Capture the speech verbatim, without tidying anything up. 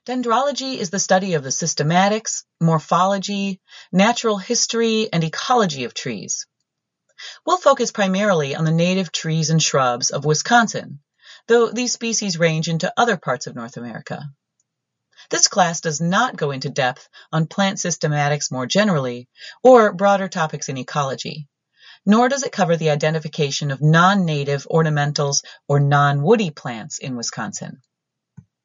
Dendrology is the study of the systematics, morphology, natural history, and ecology of trees. We'll focus primarily on the native trees and shrubs of Wisconsin, though these species range into other parts of North America. This class does not go into depth on plant systematics more generally, or broader topics in ecology, nor does it cover the identification of non-native ornamentals or non-woody plants in Wisconsin.